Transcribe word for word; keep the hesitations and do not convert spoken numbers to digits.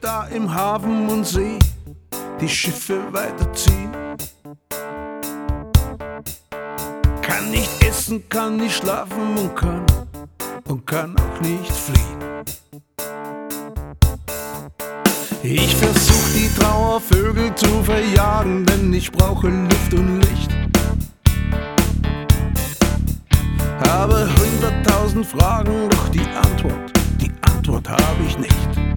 da im Hafen und seh die Schiffe weiterziehen. Kann nicht essen, kann nicht schlafen und kann, und kann auch nicht fliehen. Ich versuch die Trauervögel zu verjagen, denn ich brauche Luft und Licht. Habe hunderttausend Fragen, doch die Antwort, die Antwort habe ich nicht.